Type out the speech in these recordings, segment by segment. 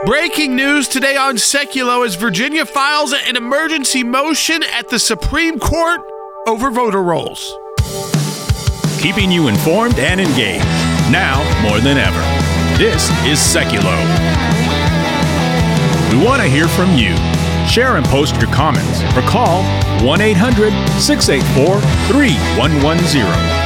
Breaking news today on Seculo as Virginia files an emergency motion at the Supreme Court over voter rolls. Keeping you informed and engaged, now more than ever. This is Seculo. We want to hear from you. Share and post your comments or call 1-800-684-3110.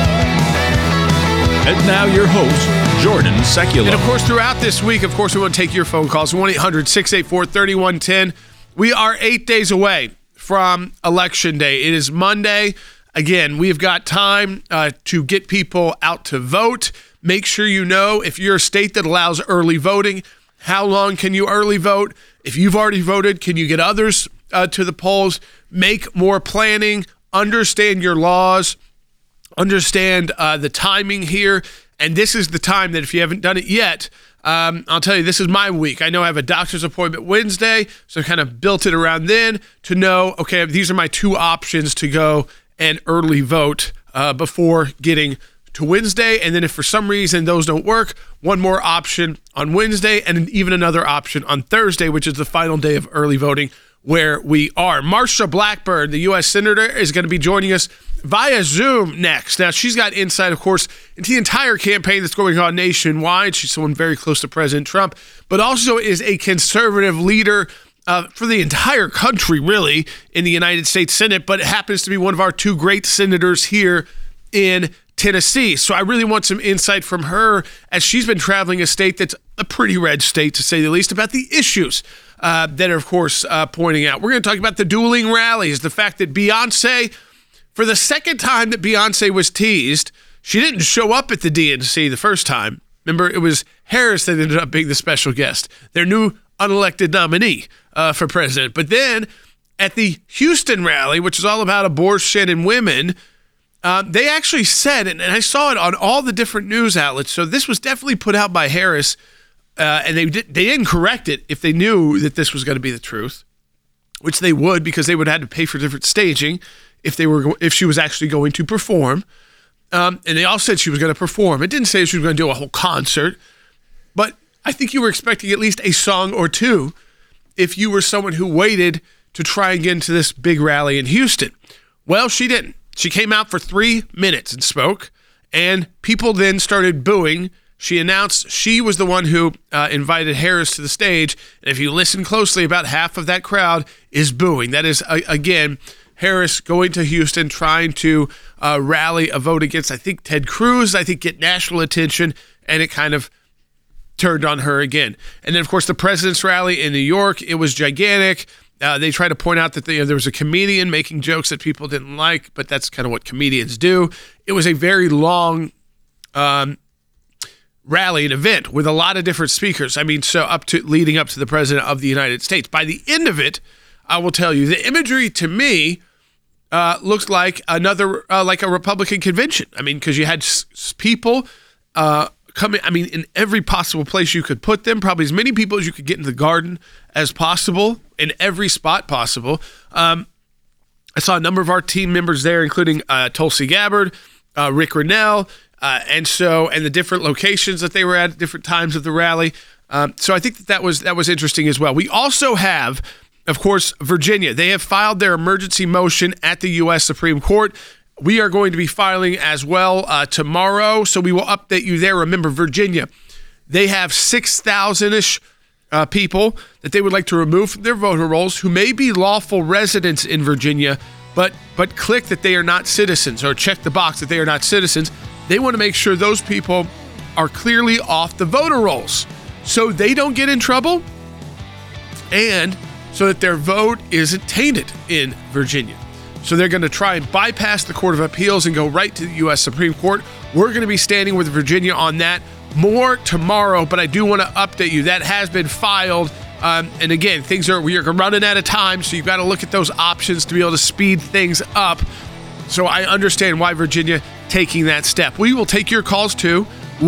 And now your host, Jordan Seculo. And of course, throughout this week, of course, we want to take your phone calls. 1-800-684-3110. We are 8 days away from Election Day. It is Monday. Again, we've got time to get people out to vote. Make sure you know if you're a state that allows early voting, how long can you early vote? If you've already voted, can you get others to the polls? Make more planning. Understand your laws. Understand the timing here. And this is the time that if you haven't done it yet, I'll tell you, this is my week. I know I have a doctor's appointment Wednesday, so I kind of built it around then to know, okay, these are my two options to go and early vote before getting to Wednesday. And then if for some reason those don't work, one more option on Wednesday and even another option on Thursday, which is the final day of early voting where we are. Marsha Blackburn, the U.S. Senator, is going to be joining us via Zoom next. Now, she's got insight, of course, into the entire campaign that's going on nationwide. She's someone very close to President Trump, but also is a conservative leader for the entire country, really, in the United States Senate, but it happens to be one of our two great senators here in Tennessee. So I really want some insight from her as she's been traveling a state that's a pretty red state, to say the least, about the issues that are, of course, pointing out. We're going to talk about the dueling rallies, the fact that Beyonce, for the second time that Beyonce was teased, she didn't show up at the DNC the first time. Remember, it was Harris that ended up being the special guest, their new unelected nominee for president. But then at the Houston rally, which is all about abortion and women, they actually said, and I saw it on all the different news outlets, so this was definitely put out by Harris, and they didn't correct it if they knew that this was going to be the truth, which they would, because they would have had to pay for different staging if she was actually going to perform. And they all said she was going to perform. It didn't say she was going to do a whole concert, but I think you were expecting at least a song or two if you were someone who waited to try and get into this big rally in Houston. Well, she didn't. She came out for 3 minutes and spoke, and people then started booing. She announced she was the one who invited Harris to the stage, and if you listen closely, about half of that crowd is booing. That is, again, Harris going to Houston, trying to rally a vote against, I think, Ted Cruz, get national attention, and it kind of turned on her again. And then, of course, the president's rally in New York, it was gigantic. They tried to point out that there was a comedian making jokes that people didn't like, but that's kind of what comedians do. It was a very long rally, an event with a lot of different speakers. I mean, so leading up to the president of the United States. By the end of it, I will tell you, the imagery to me looks like another, like a Republican convention. I mean, because you had people coming, in every possible place you could put them, probably as many people as you could get in the garden as possible, in every spot possible. I saw a number of our team members there, including Tulsi Gabbard, Rick Renell, and the different locations that they were at different times of the rally. So I think that was interesting as well. We also have, of course, Virginia. They have filed their emergency motion at the U.S. Supreme Court. We are going to be filing as well tomorrow, so we will update you there. Remember, Virginia, they have 6,000-ish people that they would like to remove from their voter rolls who may be lawful residents in Virginia, but click that they are not citizens, or check the box that they are not citizens. They want to make sure those people are clearly off the voter rolls so they don't get in trouble and so that their vote isn't tainted in Virginia. So they're going to try and bypass the Court of Appeals and go right to the U.S. Supreme Court. We're going to be standing with Virginia on that. More tomorrow, but I do want to update you. That has been filed. And again, we are running out of time, so you've got to look at those options to be able to speed things up. So I understand why Virginia taking that step. We will take your calls too.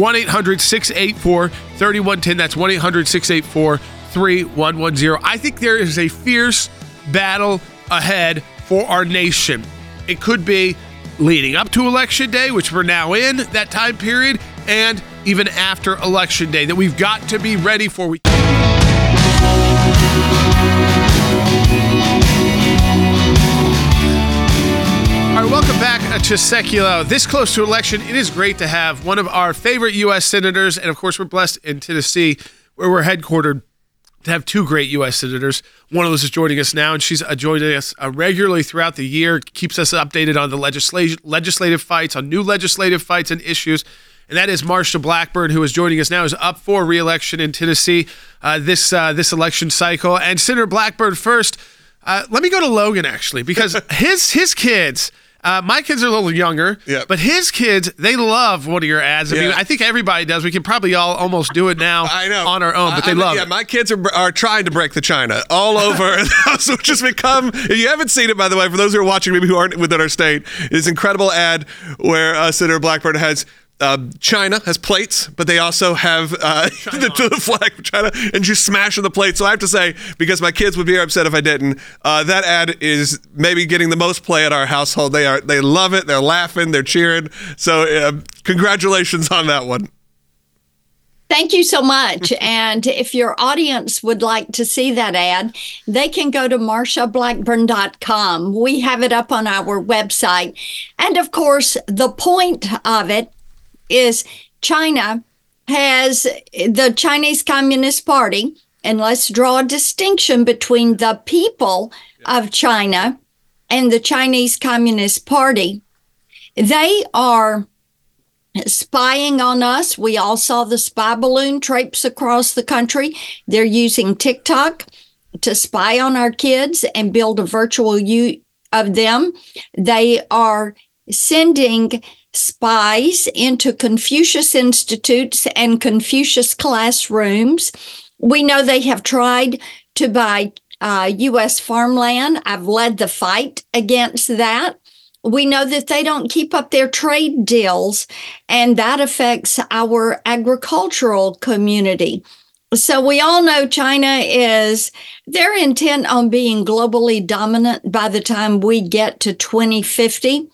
1-800-684-3110. That's 1-800-684-3110. I think there is a fierce battle ahead for our nation. It could be leading up to Election Day, which we're now in that time period, and even after Election Day, that we've got to be ready for. All right, welcome back to Secular. This close to election, it is great to have one of our favorite U.S. senators, and of course, we're blessed in Tennessee, where we're headquartered, to have two great U.S. senators. One of those is joining us now, and she's joining us regularly throughout the year, keeps us updated on the legislative fights, on new legislative fights and issues, and that is Marsha Blackburn, who is joining us now, is up for re-election in Tennessee this election cycle. And Senator Blackburn, first, let me go to Logan, actually, because his kids... my kids are a little younger, but his kids, they love one of your ads. I mean, I think everybody does. We can probably all almost do it now on our own, but they love it. My kids are trying to break the China all over. So it's just become, if you haven't seen it, by the way, for those who are watching, maybe who aren't within our state, it's an incredible ad where Senator Blackburn has China has plates, but they also have the flag of China, and you smash on the plate. So I have to say, because my kids would be upset if I didn't, that ad is maybe getting the most play at our household. They love it. They're laughing. They're cheering. So congratulations on that one. Thank you so much. And if your audience would like to see that ad, they can go to marshablackburn.com. We have it up on our website. And of course, the point of it is China has the Chinese Communist Party, and let's draw a distinction between the people of China and the Chinese Communist Party. They are spying on us. We all saw the spy balloon traipse across the country. They're using TikTok to spy on our kids and build a virtual view of them. They are sending spies into Confucius institutes and Confucius classrooms. We know they have tried to buy U.S. farmland. I've led the fight against that. We know that they don't keep up their trade deals, and that affects our agricultural community. So we all know China they're intent on being globally dominant by the time we get to 2050.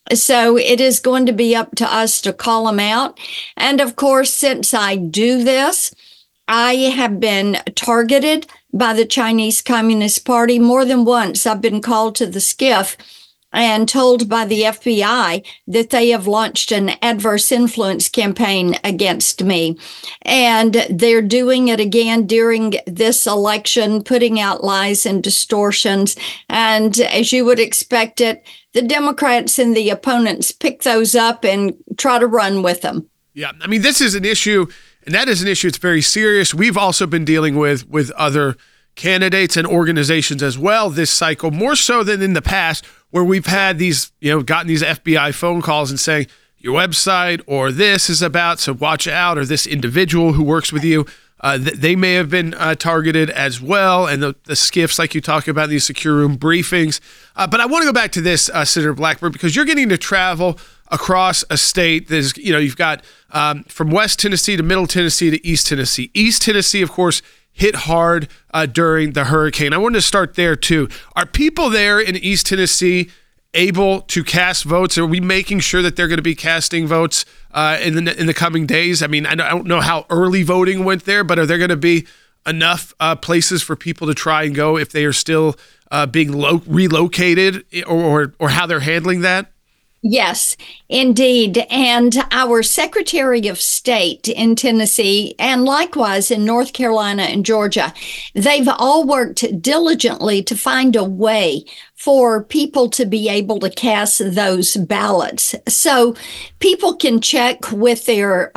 So it is going to be up to us to call them out. And of course, since I do this, I have been targeted by the Chinese Communist Party more than once. I've been called to the SCIF and told by the FBI that they have launched an adverse influence campaign against me. And they're doing it again during this election, putting out lies and distortions. And as you would expect it, the Democrats and the opponents pick those up and try to run with them. Yeah, I mean, this is an issue, and that is an issue that's very serious. We've also been dealing with other candidates and organizations as well this cycle, more so than in the past, where we've had these, gotten these FBI phone calls and saying, your website or this is about, so watch out, or this individual who works with you, they may have been targeted as well, and the SCIFs, like you talk about, these secure room briefings. But I want to go back to this, Senator Blackburn, because you're getting to travel across a state that is, you've got from West Tennessee to Middle Tennessee to East Tennessee. East Tennessee, of course, hit hard during the hurricane. I wanted to start there too. Are people there in East Tennessee able to cast votes? Are we making sure that they're going to be casting votes in the coming days? I mean, I don't know how early voting went there, but are there going to be enough places for people to try and go if they are still being relocated, or how they're handling that? Yes, indeed. And our Secretary of State in Tennessee, and likewise in North Carolina and Georgia, they've all worked diligently to find a way for people to be able to cast those ballots. So people can check with their,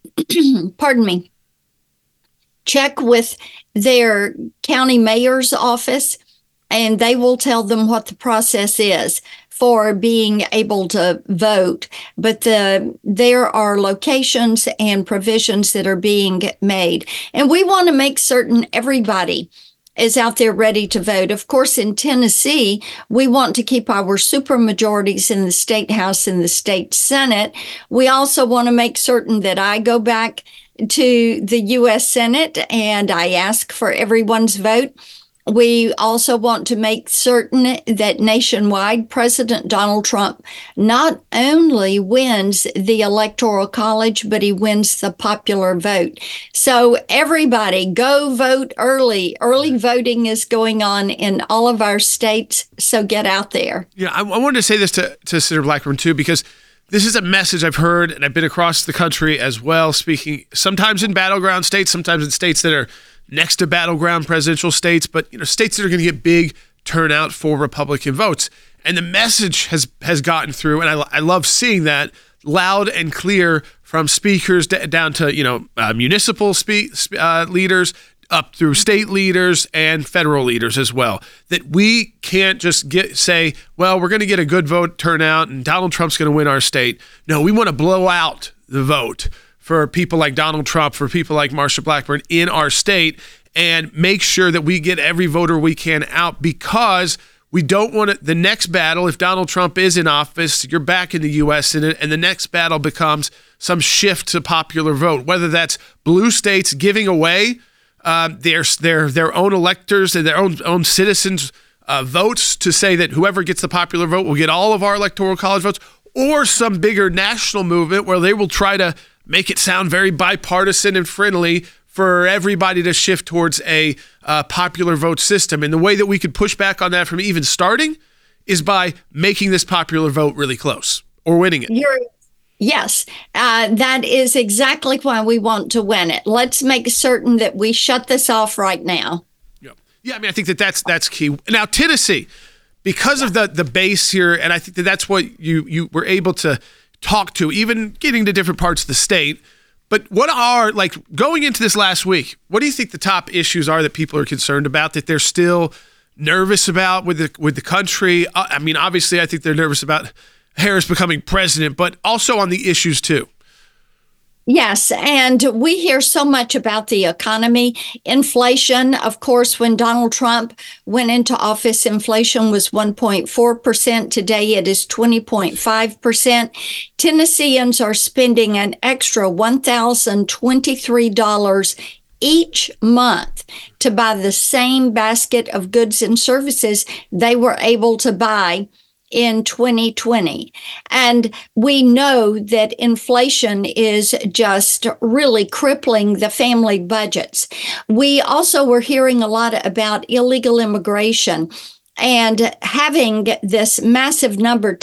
check with their county mayor's office, and they will tell them what the process is for being able to vote. But there are locations and provisions that are being made. And we want to make certain everybody is out there ready to vote. Of course, in Tennessee, we want to keep our supermajorities in the State House and the State Senate. We also want to make certain that I go back to the U.S. Senate and I ask for everyone's vote. We also want to make certain that nationwide, President Donald Trump not only wins the Electoral College, but he wins the popular vote. So everybody go vote early. Early voting is going on in all of our states, so get out there. Yeah, I wanted to say this to Senator Blackburn too, because this is a message I've heard, and I've been across the country as well, speaking sometimes in battleground states, sometimes in states that are next to battleground presidential states, but states that are going to get big turnout for Republican votes. And the message has gotten through, and I love seeing that loud and clear from speakers down to municipal leaders up through state leaders and federal leaders as well. That we can't just say, well, we're going to get a good vote turnout and Donald Trump's going to win our state. No, we want to blow out the vote for people like Donald Trump, for people like Marsha Blackburn in our state, and make sure that we get every voter we can out, because we don't want the next battle, if Donald Trump is in office, you're back in the U.S. Senate, and the next battle becomes some shift to popular vote, whether that's blue states giving away their own electors and their own citizens' votes to say that whoever gets the popular vote will get all of our Electoral College votes, or some bigger national movement where they will try to make it sound very bipartisan and friendly for everybody to shift towards a popular vote system. And the way that we could push back on that from even starting is by making this popular vote really close or winning it. Yes, that is exactly why we want to win it. Let's make certain that we shut this off right now. Yeah, I mean, I think that's key. Now, Tennessee, because of the base here, and I think that's what you were able to talk to, even getting to different parts of the state. But what are, going into this last week, what do you think the top issues are that people are concerned about, that they're still nervous about with the country? I mean, obviously, I think they're nervous about Harris becoming president, but also on the issues too. Yes, and we hear so much about the economy. Inflation, of course, when Donald Trump went into office, inflation was 1.4%. Today it is 20.5%. Tennesseans are spending an extra $1,023 each month to buy the same basket of goods and services they were able to buy in 2020. And we know that inflation is just really crippling the family budgets. We also were hearing a lot about illegal immigration and having this massive number,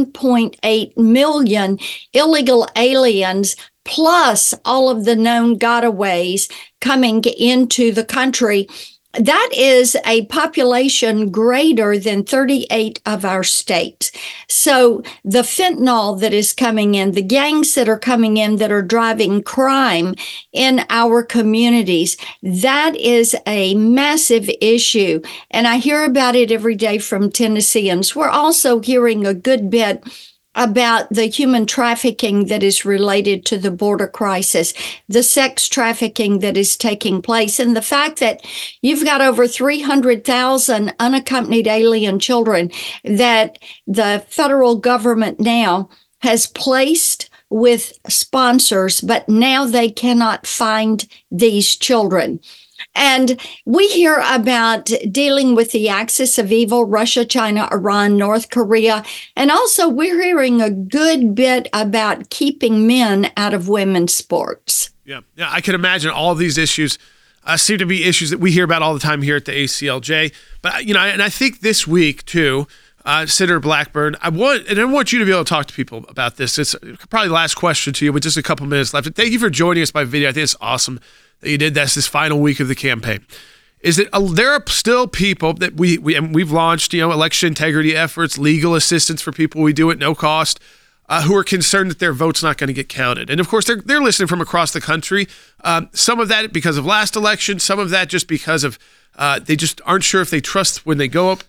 10.8 million illegal aliens, plus all of the known gotaways coming into the country. That is a population greater than 38 of our states. So the fentanyl that is coming in, the gangs that are coming in that are driving crime in our communities, that is a massive issue. And I hear about it every day from Tennesseans. We're also hearing a good bit about the human trafficking that is related to the border crisis, the sex trafficking that is taking place, and the fact that you've got over 300,000 unaccompanied alien children that the federal government now has placed with sponsors, but now they cannot find these children. And we hear about dealing with the axis of evil, Russia, China, Iran, North Korea. And also we're hearing a good bit about keeping men out of women's sports. Yeah, I can imagine all of these issues seem to be issues that we hear about all the time here at the ACLJ. But, and I think this week, too, Senator Blackburn, I want you to be able to talk to people about this. It's probably the last question to you with just a couple minutes left. Thank you for joining us by video. I think it's awesome that you did this final week of the campaign. Is that there are still people that we've launched, election integrity efforts, legal assistance for people we do at no cost, who are concerned that their vote's not going to get counted. And of course, they're listening from across the country. Some of that because of last election, some of that just because of they just aren't sure if they trust when they go up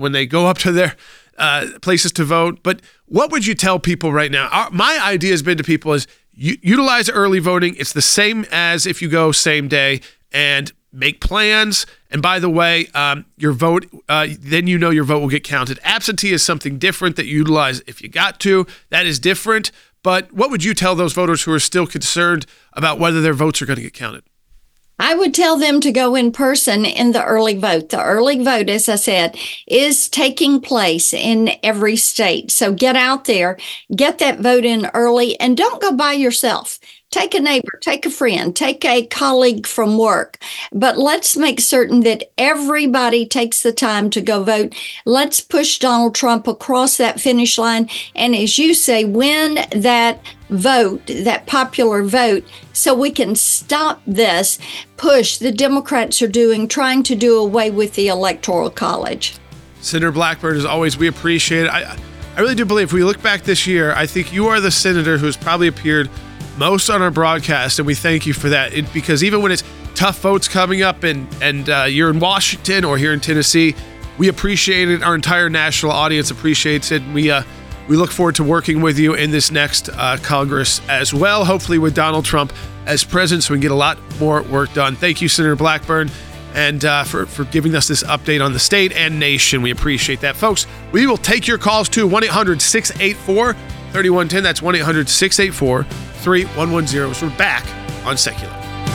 to their places to vote. But what would you tell people right now? My idea has been to people is utilize early voting. It's the same as if you go same day, and make plans. And by the way, your vote, then your vote will get counted. Absentee is something different that you utilize if you got to. That is different. But what would you tell those voters who are still concerned about whether their votes are going to get counted? I would tell them to go in person in the early vote. The early vote, as I said, is taking place in every state. So get out there, get that vote in early, and don't go by yourself. Take a neighbor, take a friend, take a colleague from work. But let's make certain that everybody takes the time to go vote. Let's push Donald Trump across that finish line. And as you say, win that vote, that popular vote, so we can stop this push the Democrats are doing, trying to do away with the Electoral College. Senator Blackburn, as always, we appreciate it. I really do believe if we look back this year, I think you are the senator who's probably appeared most on our broadcast, and we thank you for that. Because even when it's tough votes coming up and you're in Washington or here in Tennessee, we appreciate it. Our entire national audience appreciates it. We look forward to working with you in this next Congress as well, hopefully with Donald Trump as president, so we can get a lot more work done. Thank you, Senator Blackburn, and for giving us this update on the state and nation. We appreciate that. Folks, we will take your calls to 1-800-684-3110. That's 1-800-684-3110. So we're back on Secular.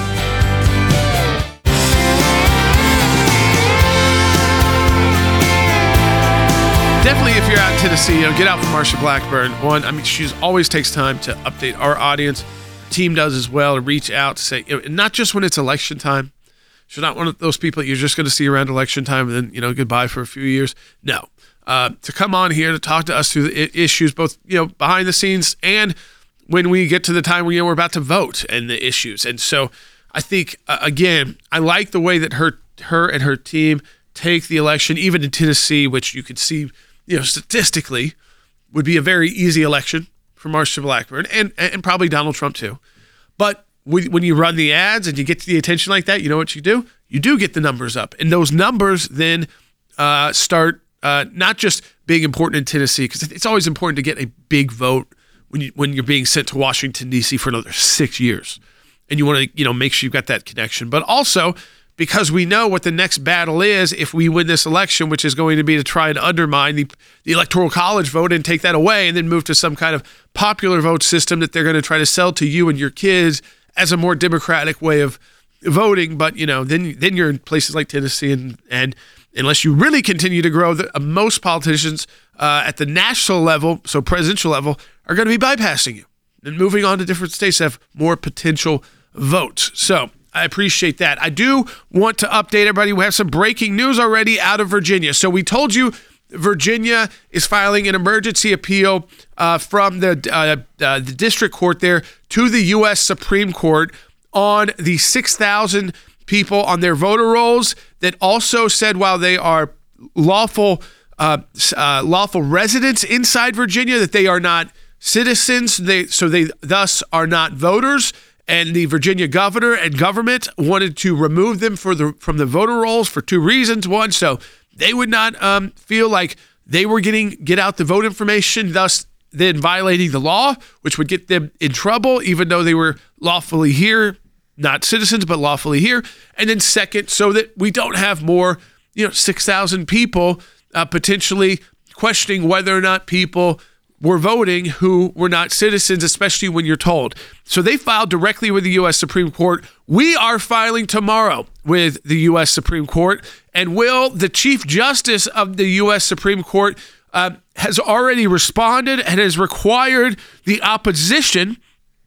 Definitely, if you're out in Tennessee, get out for Marsha Blackburn. She always takes time to update our audience. Her team does as well, to reach out to say, not just when it's election time. She's not one of those people that you're just going to see around election time and then, goodbye for a few years. No. To come on here to talk to us through the issues, both, behind the scenes and when we get to the time where we're about to vote and the issues. And so I think, again, I like the way that her and her team take the election, even in Tennessee, which you could see, statistically would be a very easy election for Marsha Blackburn and probably Donald Trump too. But when you run the ads and you get to the attention like that, you know what you do? You do get the numbers up. And those numbers then start not just being important in Tennessee, because it's always important to get a big vote when you're being sent to Washington, D.C. for another 6 years. And you want to make sure you've got that connection. But also because we know what the next battle is if we win this election, which is going to be to try and undermine the Electoral College vote and take that away and then move to some kind of popular vote system that they're going to try to sell to you and your kids as a more democratic way of voting. But, then you're in places like Tennessee and unless you really continue to grow, most politicians at the national level, so presidential level, are going to be bypassing you and moving on to different states that have more potential votes. So I appreciate that. I do want to update everybody. We have some breaking news already out of Virginia. So we told you Virginia is filing an emergency appeal from the district court there to the U.S. Supreme Court on the 6,000 people on their voter rolls that also said while they are lawful residents inside Virginia that they are not citizens. They thus are not voters. And the Virginia governor and government wanted to remove them from the voter rolls for two reasons. One, so they would not feel like they were get out the vote information, thus then violating the law, which would get them in trouble, even though they were lawfully here, not citizens, but lawfully here. And then second, so that we don't have more, 6,000 people potentially questioning whether or not people were voting who were not citizens, especially when you're told. So they filed directly with the U.S. Supreme Court. We are filing tomorrow with the U.S. Supreme Court. And the Chief Justice of the U.S. Supreme Court has already responded and has required the opposition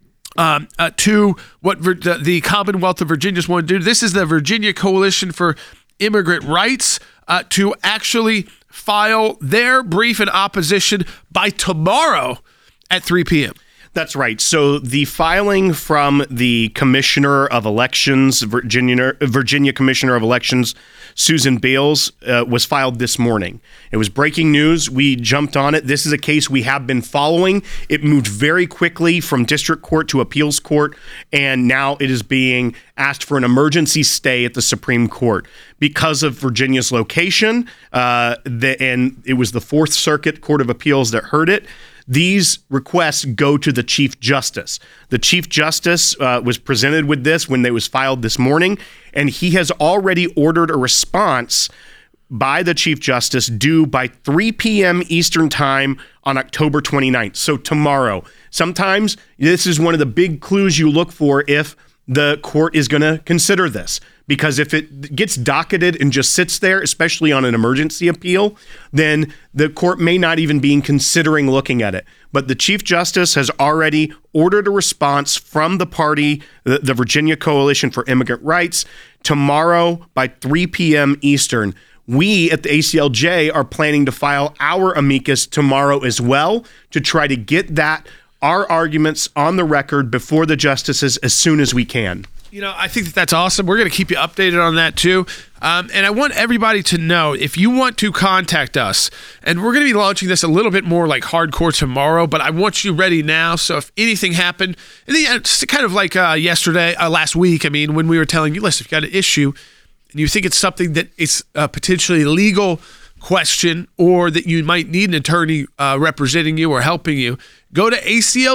to what the Commonwealth of Virginians want to do. This is the Virginia Coalition for Immigrant Rights to actually file their brief in opposition by tomorrow at 3 p.m. That's right. So the filing from the Commissioner of Elections, Virginia Commissioner of Elections, Susan Bales, was filed this morning. It was breaking news. We jumped on it. This is a case we have been following. It moved very quickly from district court to appeals court, and now it is being asked for an emergency stay at the Supreme Court because of Virginia's location. And it was the Fourth Circuit Court of Appeals that heard it. These requests go to the Chief Justice. The Chief Justice was presented with this when it was filed this morning, and he has already ordered a response by the Chief Justice due by 3 p.m. Eastern Time on October 29th, so tomorrow. Sometimes this is one of the big clues you look for if the court is going to consider this. Because if it gets docketed and just sits there, especially on an emergency appeal, then the court may not even be considering looking at it. But the Chief Justice has already ordered a response from the party, the Virginia Coalition for Immigrant Rights, tomorrow by 3 p.m. Eastern. We at the ACLJ are planning to file our amicus tomorrow as well to try to get our arguments on the record before the justices as soon as we can. I think that's awesome. We're going to keep you updated on that too. And I want everybody to know, if you want to contact us, and we're going to be launching this a little bit more like hardcore tomorrow, but I want you ready now. So if anything happened, it's kind of like last week, when we were telling you, listen, if you got an issue and you think it's something that is a potentially legal question or that you might need an attorney representing you or helping you, go to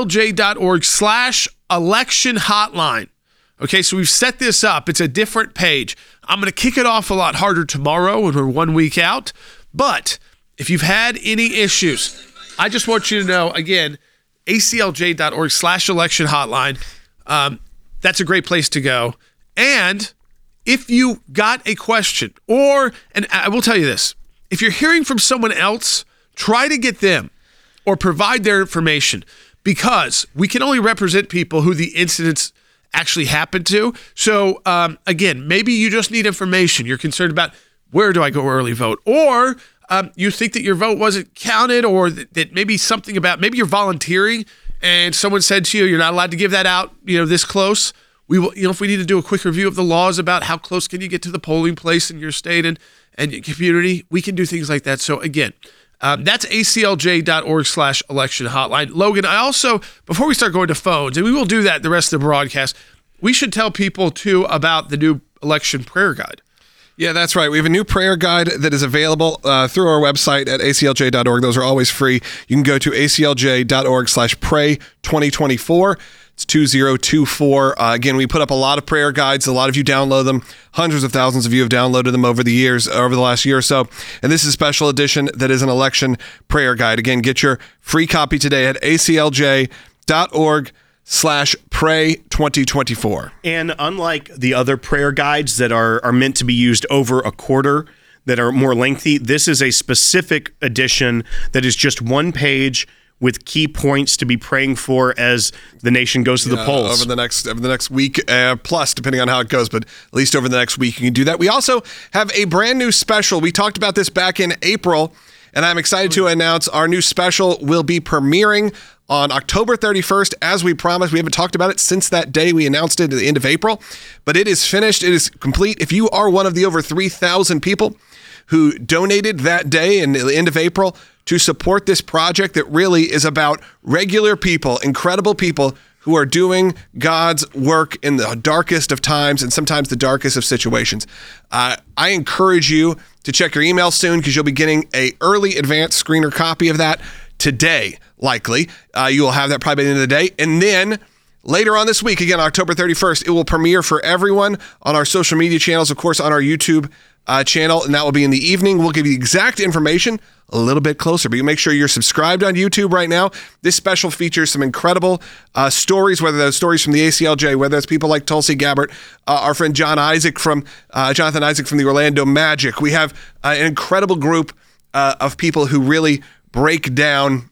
aclj.org/election hotline. Okay, so we've set this up. It's a different page. I'm going to kick it off a lot harder tomorrow when we're 1 week out. But if you've had any issues, I just want you to know, again, aclj.org/election hotline. That's a great place to go. And if you got a question, and I will tell you this, if you're hearing from someone else, try to get them or provide their information, because we can only represent people who the incidents actually happened to. So again, maybe you just need information. You're concerned about, where do I go early vote? Or you think that your vote wasn't counted, or that maybe something about, maybe you're volunteering and someone said to you, you're not allowed to give that out, this close. We will, if we need to do a quick review of the laws about how close can you get to the polling place in your state and your community, we can do things like that. So again, that's aclj.org/election hotline. Logan, I also, before we start going to phones, and we will do that the rest of the broadcast, we should tell people too about the new election prayer guide. Yeah, that's right. We have a new prayer guide that is available through our website at aclj.org. Those are always free. You can go to aclj.org/pray2024. It's 2024. Again, we put up a lot of prayer guides. A lot of you download them. Hundreds of thousands of you have downloaded them over the last year or so. And this is a special edition that is an election prayer guide. Again, get your free copy today at aclj.org/pray2024. And unlike the other prayer guides that are meant to be used over a quarter, that are more lengthy, this is a specific edition that is just one page with key points to be praying for as the nation goes to the polls. Over the next week, plus, depending on how it goes, but at least over the next week you can do that. We also have a brand new special. We talked about this back in April, and I'm excited to announce our new special will be premiering on October 31st, as we promised. We haven't talked about it since that day we announced it at the end of April, but it is finished. It is complete. If you are one of the over 3,000 people who donated that day in the end of April to support this project that really is about regular people, incredible people who are doing God's work in the darkest of times and sometimes the darkest of situations. I encourage you to check your email soon, because you'll be getting an early advanced screener copy of that today, likely. You will have that probably by the end of the day. And then later on this week, again, October 31st, it will premiere for everyone on our social media channels, of course, on our YouTube channel, and that will be in the evening. We'll give you exact information a little bit closer, but you make sure you're subscribed on YouTube right now. This special features some incredible stories, whether those stories from the ACLJ, whether it's people like Tulsi Gabbard, our friend Jonathan Isaac from the Orlando Magic. We have an incredible group of people who really break down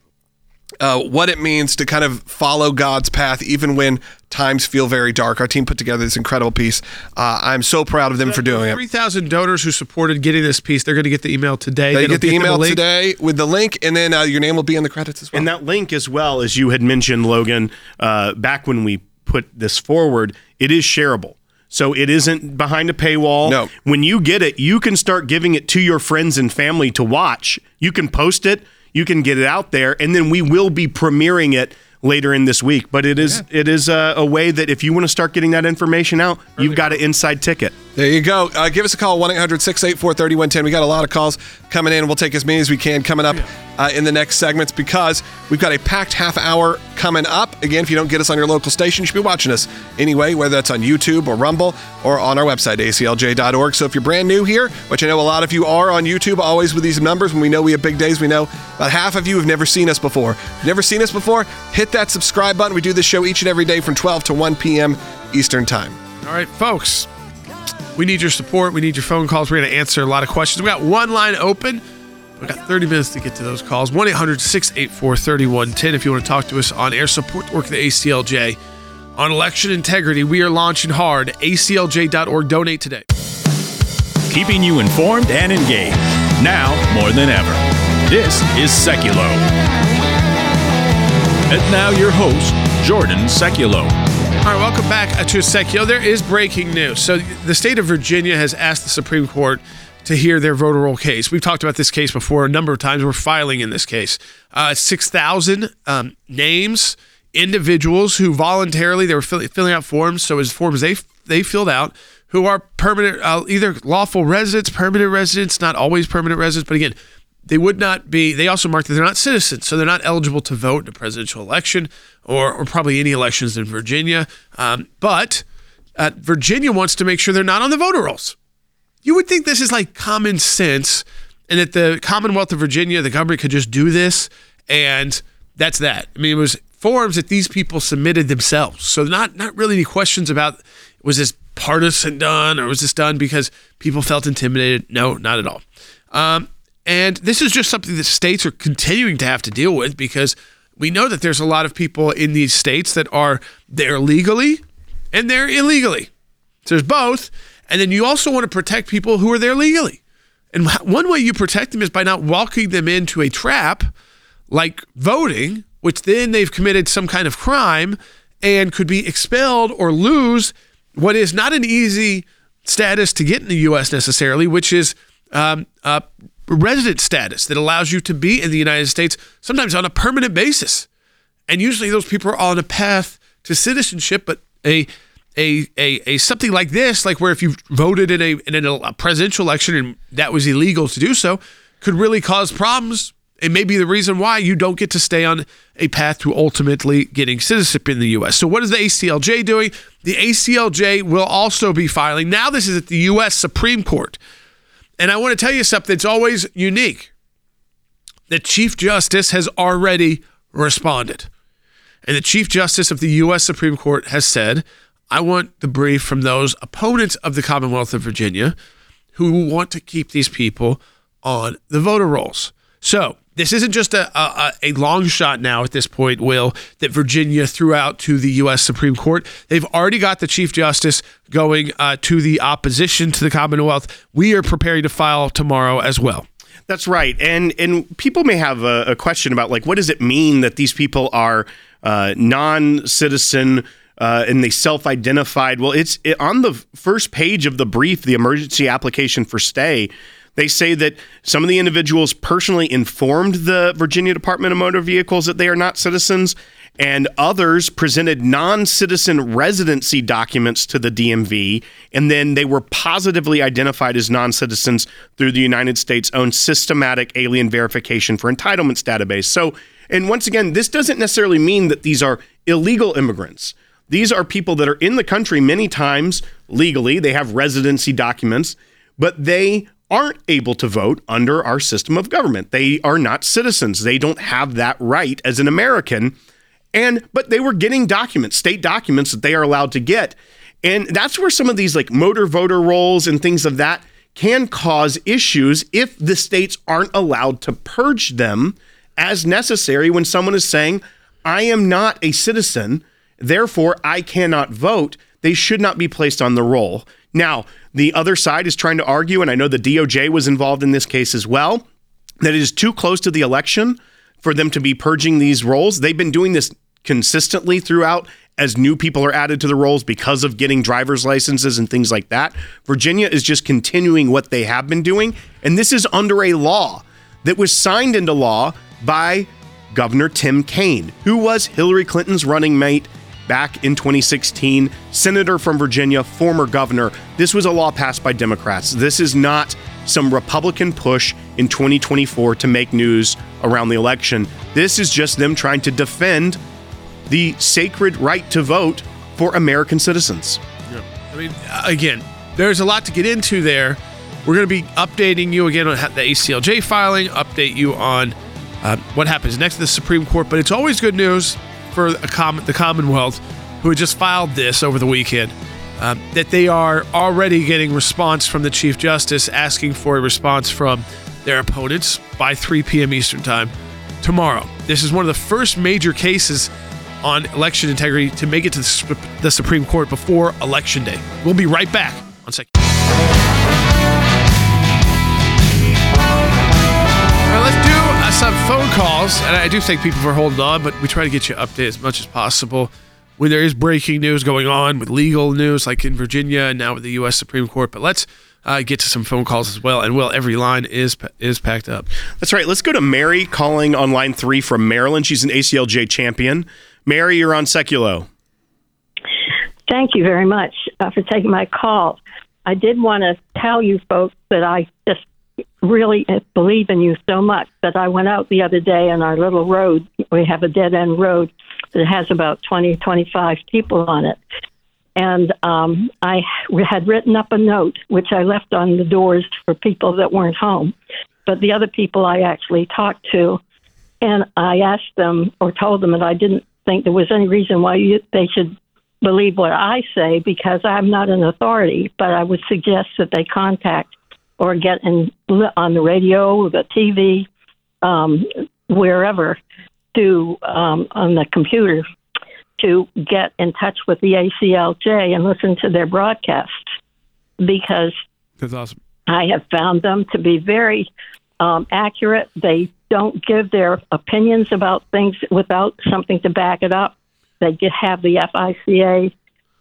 what it means to kind of follow God's path, even when times feel very dark. Our team put together this incredible piece. I'm so proud of them for doing it. 3,000 donors who supported getting this piece, they're going to get the email today. They get the email today with the link, and then your name will be in the credits as well. And that link as well, as you had mentioned, Logan, back when we put this forward, it is shareable. So it isn't behind a paywall. No. When you get it, you can start giving it to your friends and family to watch. You can post it. You can get it out there, and then we will be premiering it later in this week. But it is a way that if you want to start getting that information out, you've got an inside ticket. There you go. Give us a call, 1-800-684-3110. We got a lot of calls coming in. We'll take as many as we can coming up in the next segments, because we've got a packed half hour coming up. Again, if you don't get us on your local station, you should be watching us anyway, whether that's on YouTube or Rumble or on our website, aclj.org. So if you're brand new here, which I know a lot of you are on YouTube, always with these numbers, when we know we have big days, we know about half of you have never seen us before. If you've never seen us before, hit that subscribe button. We do this show each and every day from 12 to 1 p.m. Eastern Time. All right, folks, we need your support. We need your phone calls. We're going to answer a lot of questions. We got one line open. We've got 30 minutes to get to those calls. 1-800-684-3110 if you want to talk to us on air. Support the work of the ACLJ on election integrity. We are launching hard. ACLJ.org. Donate today. Keeping you informed and engaged. Now more than ever. This is Seculo. And now your host, Jordan Seculo. All right, welcome back to Seculo. There is breaking news. So the state of Virginia has asked the Supreme Court to hear their voter roll case. We've talked about this case before a number of times. We're filing in this case. 6,000 names, individuals who voluntarily, they were filling out forms. So as forms they filled out, who are permanent, either lawful residents, permanent residents, not always permanent residents, but again, they would not be, they also marked that they're not citizens, so they're not eligible to vote in a presidential election or probably any elections in Virginia. But Virginia wants to make sure they're not on the voter rolls. You would think this is like common sense and that the Commonwealth of Virginia, the government could just do this and that's that. I mean, it was forms that these people submitted themselves. So not really any questions about, was this partisan done or was this done because people felt intimidated? No, not at all. And this is just something that states are continuing to have to deal with because we know that there's a lot of people in these states that are there legally and they're illegally. So there's both. And then you also want to protect people who are there legally. And one way you protect them is by not walking them into a trap like voting, which then they've committed some kind of crime and could be expelled or lose what is not an easy status to get in the U.S. necessarily, which is resident status that allows you to be in the United States sometimes on a permanent basis. And usually those people are on a path to citizenship, but a something like this, like where if you voted in a presidential election and that was illegal to do so, could really cause problems. It may be the reason why you don't get to stay on a path to ultimately getting citizenship in the U.S. So what is the ACLJ doing? The ACLJ will also be filing. Now this is at the U.S. Supreme Court. And I want to tell you something that's always unique. The Chief Justice has already responded. And the Chief Justice of the U.S. Supreme Court has said, I want the brief from those opponents of the Commonwealth of Virginia who want to keep these people on the voter rolls. So this isn't just a long shot now at this point, Will, that Virginia threw out to the U.S. Supreme Court. They've already got the Chief Justice going to the opposition to the Commonwealth. We are preparing to file tomorrow as well. That's right. And people may have a question about, like, what does it mean that these people are non-citizen and they self-identified? Well, it's on the first page of the brief, the emergency application for stay. They say that some of the individuals personally informed the Virginia Department of Motor Vehicles that they are not citizens, and others presented non-citizen residency documents to the DMV, and then they were positively identified as non-citizens through the United States' own systematic alien verification for entitlements database. So, and once again, this doesn't necessarily mean that these are illegal immigrants. These are people that are in the country many times legally. They have residency documents, but they aren't able to vote under our system of government. They are not citizens. They don't have that right as an American. But they were getting documents, state documents that they are allowed to get. And that's where some of these like motor voter rolls and things of that can cause issues if the states aren't allowed to purge them as necessary when someone is saying, I am not a citizen, therefore I cannot vote. They should not be placed on the roll. Now, the other side is trying to argue, and I know the DOJ was involved in this case as well, that it is too close to the election for them to be purging these rolls. They've been doing this consistently throughout as new people are added to the rolls because of getting driver's licenses and things like that. Virginia is just continuing what they have been doing, and this is under a law that was signed into law by Governor Tim Kaine, who was Hillary Clinton's running mate back in 2016, senator from Virginia, former governor. This was a law passed by Democrats. This is not some Republican push in 2024 to make news around the election. This is just them trying to defend the sacred right to vote for American citizens. Yeah. I mean, again, there's a lot to get into there. We're going to be updating you again on the ACLJ filing, update you on what happens next to the Supreme Court. But it's always good news for the Commonwealth, who had just filed this over the weekend, that they are already getting response from the Chief Justice, asking for a response from their opponents by 3 p.m. Eastern Time tomorrow. This is one of the first major cases on election integrity to make it to the Supreme Court before Election Day. We'll be right back on Second. All right, let's do some phone calls, and I do thank people for holding on, but we try to get you updated as much as possible when there is breaking news going on with legal news, like in Virginia and now with the U.S. Supreme Court. But let's get to some phone calls as well. And, Will, every line is packed up. That's right. Let's go to Mary calling on line 3 from Maryland. She's an ACLJ champion. Mary, you're on Seculo. Thank you very much for taking my call. I did want to tell you folks that I just really believe in you so much that I went out the other day on our little road. We have a dead-end road that has about 20, 25 people on it. And I had written up a note, which I left on the doors for people that weren't home. But the other people I actually talked to, and I asked them or told them that I didn't think there was any reason why they should believe what I say, because I'm not an authority, but I would suggest that they contact or get on the radio, the TV, wherever, on the computer, to get in touch with the ACLJ and listen to their broadcasts, because that's awesome. I have found them to be very accurate. They don't give their opinions about things without something to back it up. They have the FICA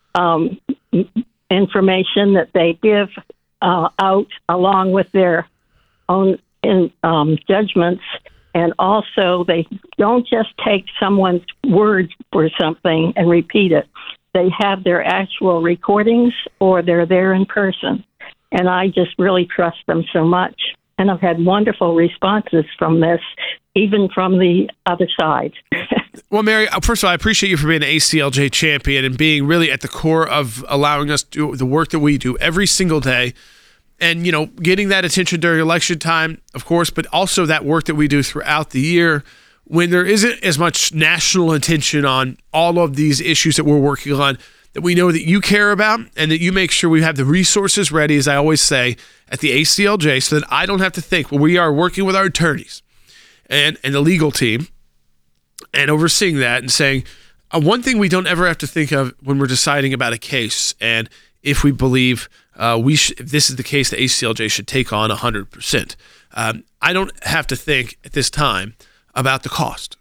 information that they give out along with their own judgments. And also, they don't just take someone's word for something and repeat it. They have their actual recordings, or they're there in person. And I just really trust them so much. And I've had wonderful responses from this, even from the other side. Well, Mary, first of all, I appreciate you for being an ACLJ champion and being really at the core of allowing us to do the work that we do every single day. And, you know, getting that attention during election time, of course, but also that work that we do throughout the year when there isn't as much national attention on all of these issues that we're working on, that we know that you care about, and that you make sure we have the resources ready, as I always say, at the ACLJ, so that I don't have to think. Well, we are working with our attorneys and the legal team and overseeing that and saying, one thing we don't ever have to think of when we're deciding about a case, and if we believe if this is the case, the ACLJ should take on 100%. I don't have to think at this time about the cost.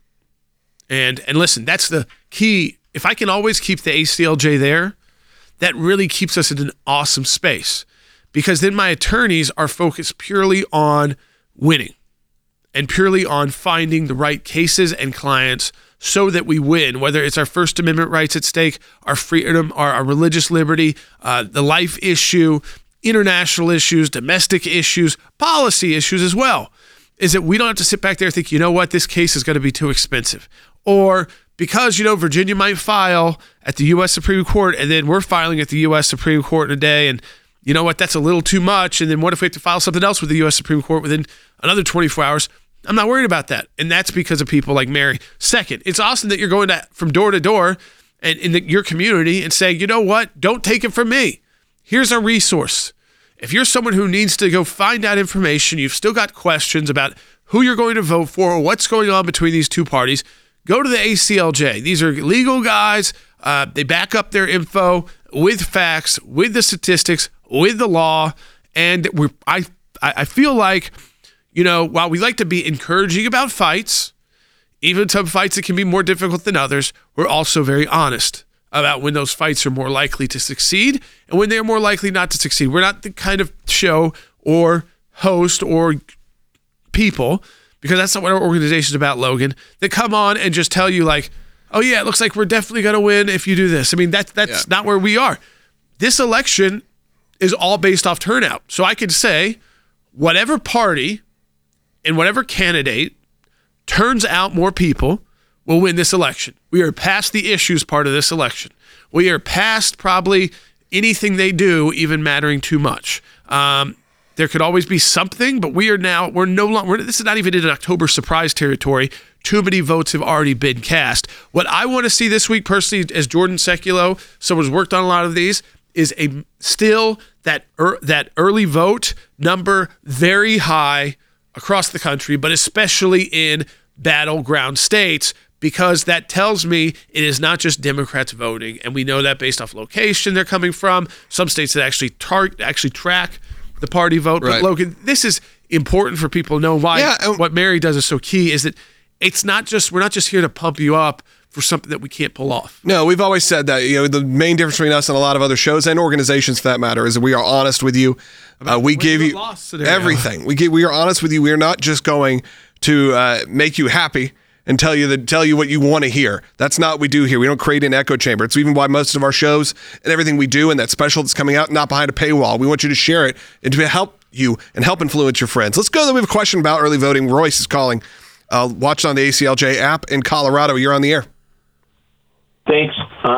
And listen, that's the key. If I can always keep the ACLJ there, that really keeps us in an awesome space, because then my attorneys are focused purely on winning and purely on finding the right cases and clients so that we win, whether it's our First Amendment rights at stake, our freedom, our religious liberty, the life issue, international issues, domestic issues, policy issues as well, is that we don't have to sit back there and think, you know what, this case is going to be too expensive. Or because, you know, Virginia might file at the U.S. Supreme Court, and then we're filing at the U.S. Supreme Court in a day, and you know what, that's a little too much, and then what if we have to file something else with the U.S. Supreme Court within another 24 hours? I'm not worried about that. And that's because of people like Mary. Second, it's awesome that you're going from door to door and in your community and saying, you know what, don't take it from me. Here's a resource. If you're someone who needs to go find out information, you've still got questions about who you're going to vote for or what's going on between these two parties, go to the ACLJ. These are legal guys. They back up their info with facts, with the statistics, with the law. And I feel like, you know, while we like to be encouraging about fights, even some fights that can be more difficult than others, we're also very honest about when those fights are more likely to succeed and when they're more likely not to succeed. We're not the kind of show or host or people, because that's not what our organization's about, Logan, that come on and just tell you like, oh yeah, it looks like we're definitely going to win if you do this. I mean, that's not where we are. This election is all based off turnout. So I could say whatever party and whatever candidate turns out more people will win this election. We are past the issues part of this election. We are past probably anything they do even mattering too much. There could always be something, but we're no longer, this is not even in October surprise territory. Too many votes have already been cast. What I want to see this week personally, as Jordan Sekulow, someone who's worked on a lot of these, is still that early vote number very high across the country, but especially in battleground states, because that tells me it is not just Democrats voting, and we know that based off location they're coming from. Some states that actually track the party vote. Right. But Logan, this is important for people to know why what Mary does is so key, is that we're not just here to pump you up for something that we can't pull off. No, we've always said that, the main difference between us and a lot of other shows and organizations for that matter is that we are honest with you. We give you everything. We are honest with you. We are not just going to make you happy and tell you what you want to hear. That's not what we do here. We don't create an echo chamber. It's even why most of our shows and everything we do and that special that's coming out, not behind a paywall. We want you to share it and to help you and help influence your friends. Let's go. We have a question about early voting. Royce is calling. Watch on the ACLJ app in Colorado. You're on the air. Thanks.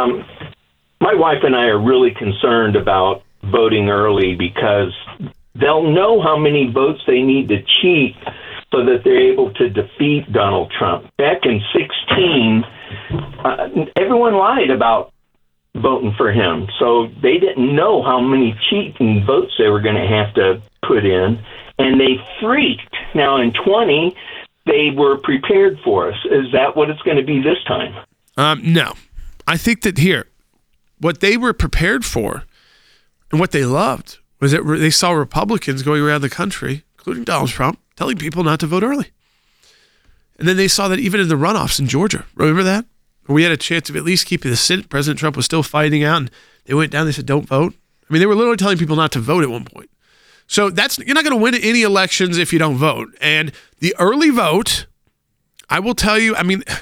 My wife and I are really concerned about voting early because they'll know how many votes they need to cheat so that they're able to defeat Donald Trump. Back in 2016, everyone lied about voting for him, so they didn't know how many cheating votes they were going to have to put in, and they freaked. Now in 2020, they were prepared for us. Is that what it's going to be this time? No. I think that what they were prepared for and what they loved was that they saw Republicans going around the country, including Donald Trump, telling people not to vote early. And then they saw that even in the runoffs in Georgia. Remember that? Where we had a chance of at least keeping the Senate. President Trump was still fighting out, and they went down, they said, don't vote. I mean, they were literally telling people not to vote at one point. So you're not going to win any elections if you don't vote. And the early vote, I will tell you, I mean,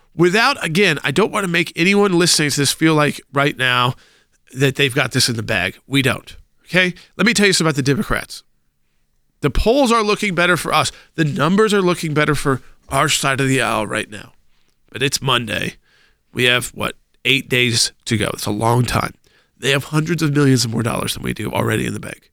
I don't want to make anyone listening to this feel like right now that they've got this in the bag. We don't. Okay? Let me tell you something about the Democrats. The polls are looking better for us. The numbers are looking better for our side of the aisle right now. But it's Monday. We have, 8 days to go. It's a long time. They have hundreds of millions of more dollars than we do already in the bank.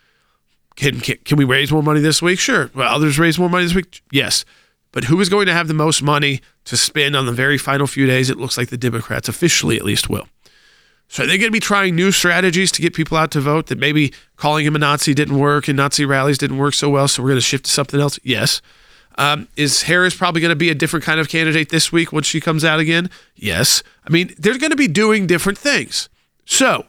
Can we raise more money this week? Sure. Will others raise more money this week? Yes. But who is going to have the most money to spend on the very final few days? It looks like the Democrats officially at least will. So are they going to be trying new strategies to get people out to vote, that maybe calling him a Nazi didn't work and Nazi rallies didn't work so well, so we're going to shift to something else? Yes. Is Harris probably going to be a different kind of candidate this week when she comes out again? Yes. I mean, they're going to be doing different things. So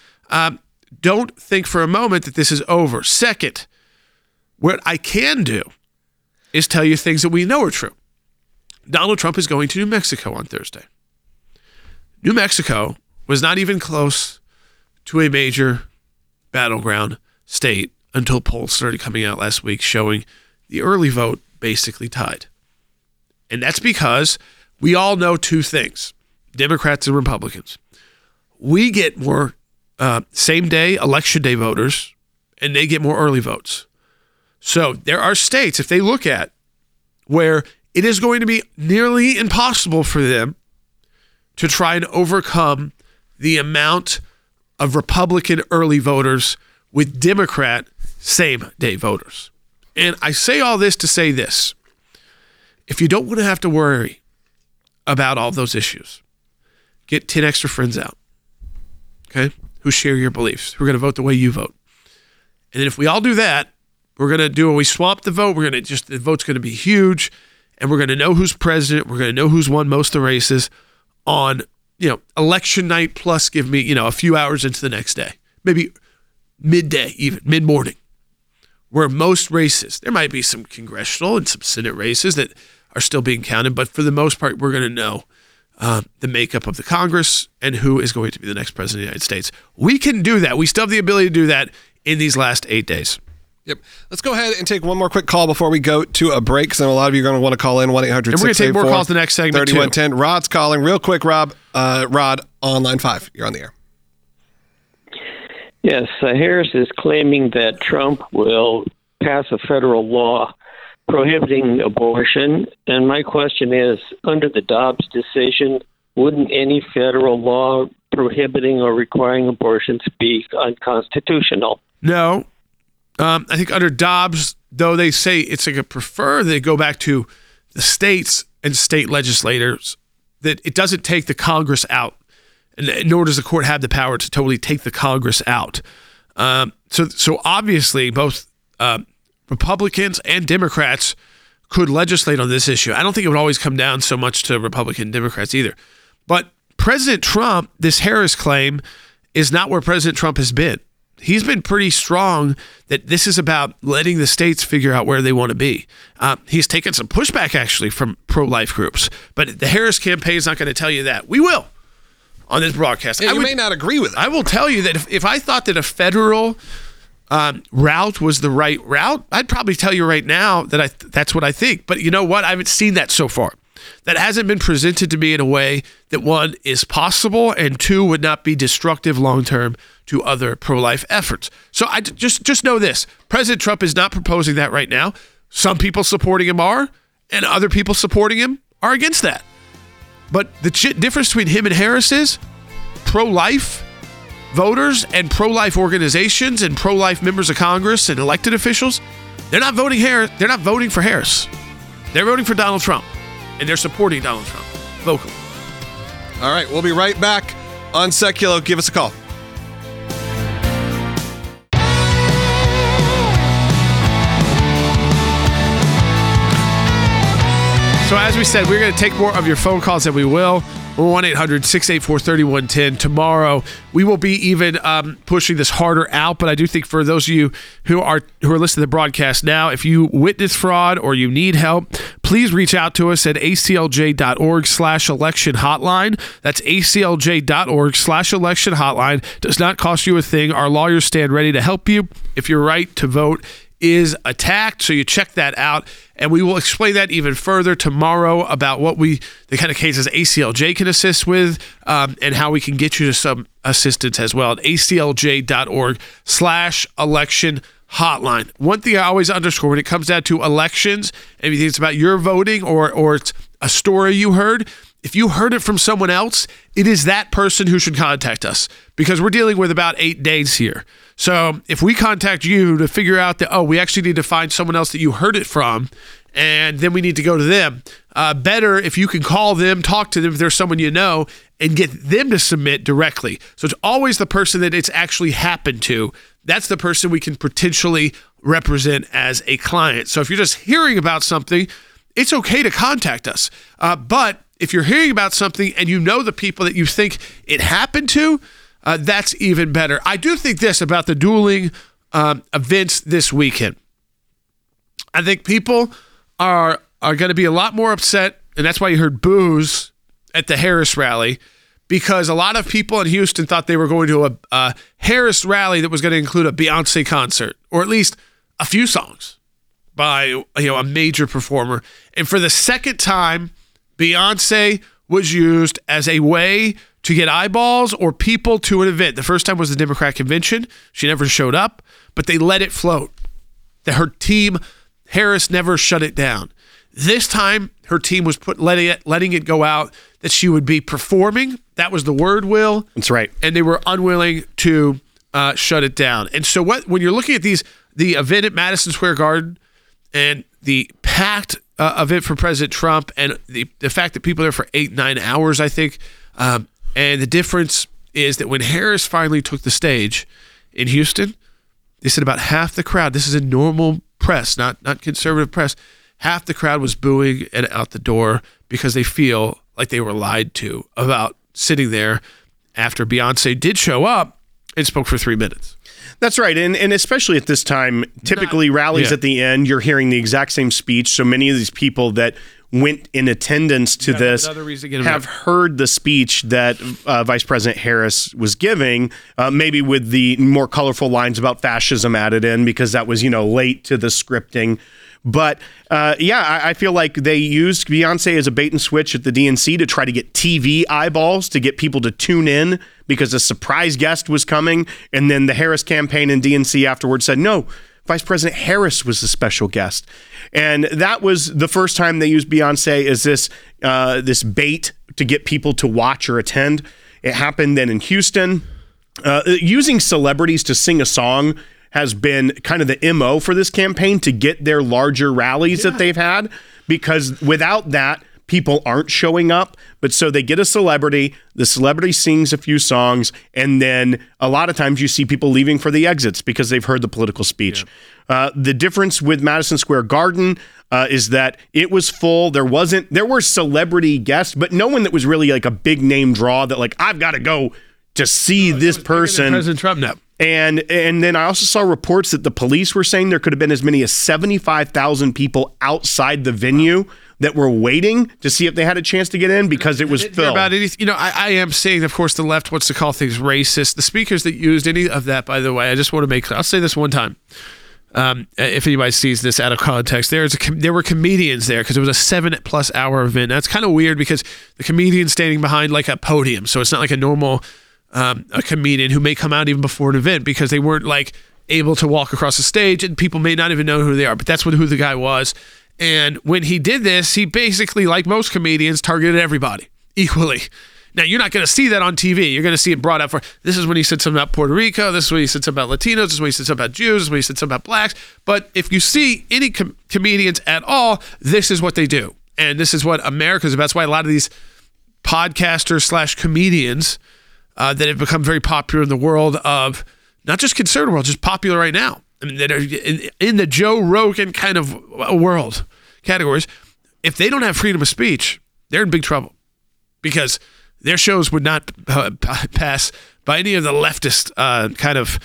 don't think for a moment that this is over. Second, what I can do is tell you things that we know are true. Donald Trump is going to New Mexico on Thursday. New Mexico was not even close to a major battleground state until polls started coming out last week showing the early vote basically tied. And that's because we all know two things, Democrats and Republicans. We get more same-day, election day voters, and they get more early votes. So there are states, if they look at, where it is going to be nearly impossible for them to try and overcome the amount of Republican early voters with Democrat same-day voters. And I say all this to say this. If you don't want to have to worry about all those issues, get 10 extra friends out, okay, who share your beliefs, who are going to vote the way you vote. And then if we all do that, we're going to do we swap the vote. The vote's going to be huge, and we're going to know who's president. We're going to know who's won most of the races on, election night plus give me, a few hours into the next day, maybe midday, even mid-morning, where most races, there might be some congressional and some Senate races that are still being counted, but for the most part, we're going to know the makeup of the Congress and who is going to be the next president of the United States. We can do that. We still have the ability to do that in these last 8 days. Yep. Let's go ahead and take one more quick call before we go to a break, because I know a lot of you are going to want to call in, 1-800-684-3110. And we're going to take more calls the next segment, too. Rod's calling. Real quick, Rob. Rod, on line 5. You're on the air. Yes, Harris is claiming that Trump will pass a federal law prohibiting abortion. And my question is, under the Dobbs decision, wouldn't any federal law prohibiting or requiring abortions be unconstitutional? No. I think under Dobbs, though they say it's like a prefer, they go back to the states and state legislators, that it doesn't take the Congress out, and nor does the court have the power to totally take the Congress out. So obviously, both Republicans and Democrats could legislate on this issue. I don't think it would always come down so much to Republican and Democrats either. But President Trump, this Harris claim, is not where President Trump has been. He's been pretty strong that this is about letting the states figure out where they want to be. He's taken some pushback, actually, from pro-life groups. But the Harris campaign is not going to tell you that. We will on this broadcast. Yeah, you may not agree with it. I will tell you that if I thought that a federal route was the right route, I'd probably tell you right now that that's what I think. But you know what? I haven't seen that so far. That hasn't been presented to me in a way that, one, is possible, and two, would not be destructive long-term to other pro-life efforts. So I just know this. President Trump is not proposing that right now. Some people supporting him are, and other people supporting him are against that. But the difference between him and Harris is pro-life voters and pro-life organizations and pro-life members of Congress and elected officials, they're not voting Harris. They're not voting for Harris. They're voting for Donald Trump. And they're supporting Donald Trump vocally. All right, we'll be right back on Seculo. Give us a call. So as we said, we're going to take more of your phone calls, and we will. We're 1-800-684-3110. Tomorrow, we will be even pushing this harder out. But I do think for those of you who are listening to the broadcast now, if you witness fraud or you need help, please reach out to us at aclj.org/election hotline. That's aclj.org/election hotline. Does not cost you a thing. Our lawyers stand ready to help you if your right to vote is attacked. So you check that out, and we will explain that even further tomorrow about the kind of cases ACLJ can assist with, and how we can get you to some assistance as well at aclj.org/election hotline. One thing I always underscore when it comes down to elections, and you think it's about your voting or it's a story you heard, if you heard it from someone else, it is that person who should contact us, because we're dealing with about 8 days here. So if we contact you to figure out that, we actually need to find someone else that you heard it from, and then we need to go to them, better if you can call them, talk to them if there's someone you know, and get them to submit directly. So it's always the person that it's actually happened to. That's the person we can potentially represent as a client. So if you're just hearing about something, it's okay to contact us. But if you're hearing about something and you know the people that you think it happened to, that's even better. I do think this about the dueling events this weekend. I think people are going to be a lot more upset, and that's why you heard boos at the Harris rally, because a lot of people in Houston thought they were going to a Harris rally that was going to include a Beyonce concert, or at least a few songs by a major performer. And for the second time, Beyonce was used as a way to get eyeballs or people to an event. The first time was the Democrat convention. She never showed up, but they let it float. Her team, Harris, never shut it down. This time, her team was letting it go out that she would be performing. That was the word, Will. That's right. And they were unwilling to shut it down. And so when you're looking at the event at Madison Square Garden and the packed event for President Trump, and the fact that people are there for 8-9 hours, I think, and the difference is that when Harris finally took the stage in Houston, they said about half the crowd, this is in normal press, not conservative press, half the crowd was booing and out the door because they feel like they were lied to about sitting there after Beyonce did show up and spoke for 3 minutes. That's right. And especially at this time, typically rallies at the end, you're hearing the exact same speech. So many of these people that went in attendance to this have heard the speech that Vice President Harris was giving, maybe with the more colorful lines about fascism added in, because that was, late to the scripting. But I feel like they used Beyonce as a bait and switch at the DNC to try to get TV eyeballs, to get people to tune in because a surprise guest was coming. And then the Harris campaign and DNC afterwards said, no, Vice President Harris was the special guest. And that was the first time they used Beyonce as this bait to get people to watch or attend. It happened then in Houston. Using celebrities to sing a song has been kind of the MO for this campaign to get their larger rallies that they've had, because without that, people aren't showing up. But so they get a celebrity, the celebrity sings a few songs, and then a lot of times you see people leaving for the exits because they've heard the political speech. The difference with Madison Square Garden is that it was full. There were celebrity guests, but no one that was really like a big name draw that like, I've got to go to see this person. President Trump now. And then I also saw reports that the police were saying there could have been as many as 75,000 people outside the venue that were waiting to see if they had a chance to get in because it was filled. About anything, I am saying, of course, the left wants to call things racist. The speakers that used any of that, by the way, I just want to make clear. I'll say this one time. If anybody sees this out of context, there were comedians there because it was a 7+ hour event. That's kind of weird because the comedian's standing behind like a podium, so it's not like a normal a comedian who may come out even before an event because they weren't like able to walk across the stage and people may not even know who they are. But that's who the guy was. And when he did this, he basically, like most comedians, targeted everybody equally. Now, you're not going to see that on TV. You're going to see it brought up for, this is when he said something about Puerto Rico, this is when he said something about Latinos, this is when he said something about Jews, this is when he said something about blacks. But if you see any comedians at all, this is what they do. And this is what America's about. That's why a lot of these podcasters / comedians that have become very popular in the world of, not just conservative world, just popular right now. I mean, that are in the Joe Rogan kind of world categories. If they don't have freedom of speech, they're in big trouble because their shows would not pass by any of the leftist kind of,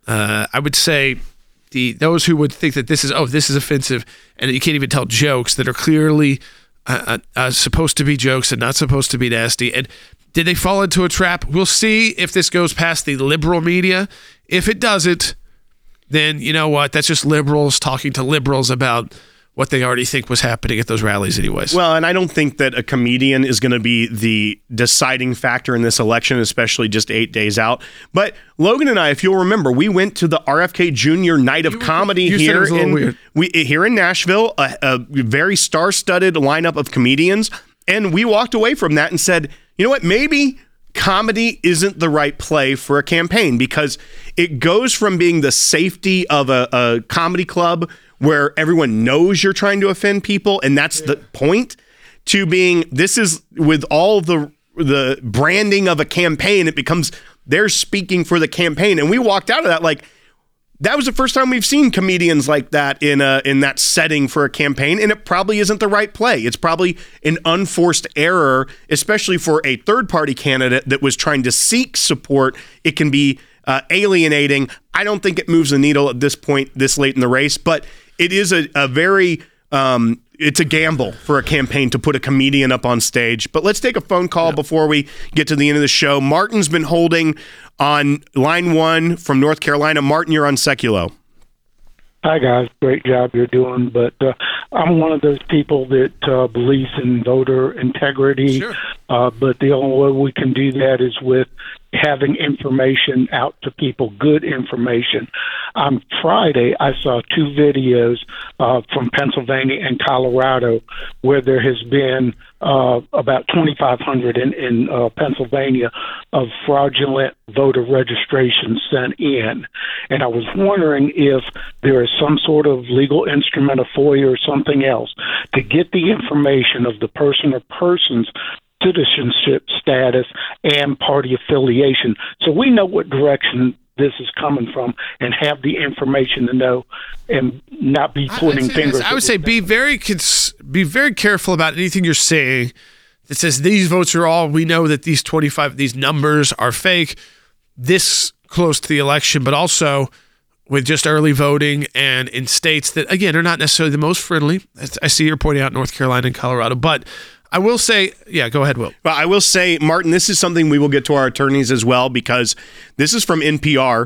I would say, those who would think that this is offensive and that you can't even tell jokes that are clearly supposed to be jokes and not supposed to be nasty. And did they fall into a trap? We'll see if this goes past the liberal media. If it doesn't, then you know what? That's just liberals talking to liberals about what they already think was happening at those rallies anyways. Well, and I don't think that a comedian is going to be the deciding factor in this election, especially just 8 days out. But Logan and I, if you'll remember, we went to the RFK Jr. Night of Comedy here in Nashville, a very star-studded lineup of comedians. And we walked away from that and said, you know what, maybe comedy isn't the right play for a campaign because it goes from being the safety of a comedy club where everyone knows you're trying to offend people, and that's the point, to being, this is with all the branding of a campaign, it becomes they're speaking for the campaign. And we walked out of that like, that was the first time we've seen comedians like that in that setting for a campaign, and it probably isn't the right play. It's probably an unforced error, especially for a third-party candidate that was trying to seek support. It can be alienating. I don't think it moves the needle at this point, this late in the race, but it is a very it's a gamble for a campaign to put a comedian up on stage. But let's take a phone call before we get to the end of the show. Martin's been holding on line 1 from North Carolina. Martin, you're on Seculo. Hi, guys. Great job you're doing. But I'm one of those people that believes in voter integrity. Sure. But the only way we can do that is with having information out to people, good information. On Friday, I saw 2 videos from Pennsylvania and Colorado where there has been about 2,500 in Pennsylvania of fraudulent voter registration sent in. And I was wondering if there is some sort of legal instrument, a FOIA or something else, to get the information of the person or persons citizenship status and party affiliation, so we know what direction this is coming from and have the information to know and not be pointing fingers. I would say be very careful about anything you're saying that says these votes are all, we know that these numbers are fake this close to the election, but also with just early voting and in states that, again, are not necessarily the most friendly. I see you're pointing out North Carolina and Colorado, but I will say, go ahead, Will. Well, I will say, Martin, this is something we will get to our attorneys as well, because this is from NPR.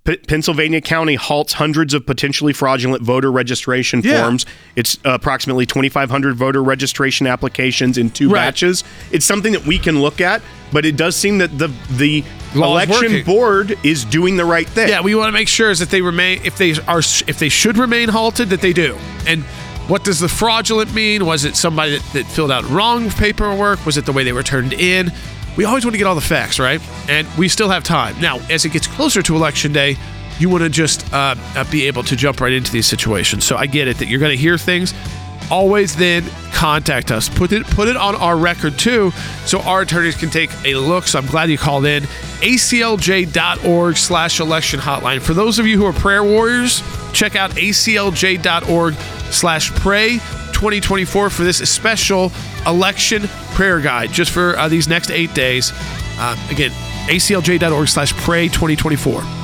Pennsylvania County halts hundreds of potentially fraudulent voter registration forms. It's approximately 2,500 voter registration applications in 2 batches. It's something that we can look at, but it does seem that the election board is doing the right thing. Yeah, we want to make sure is that they remain, if they should remain halted, that they do. And what does the fraudulent mean? Was it somebody that filled out wrong paperwork? Was it the way they were turned in? We always want to get all the facts, right? And we still have time. Now, as it gets closer to Election Day, you want to just be able to jump right into these situations. So I get it that you're going to hear things. Always then contact us. Put it on our record too, so our attorneys can take a look. So I'm glad you called in. ACLJ.org/election hotline. For those of you who are prayer warriors, check out ACLJ.org/pray 2024 for this special election prayer guide just for these next 8 days. Again, ACLJ.org/pray 2024.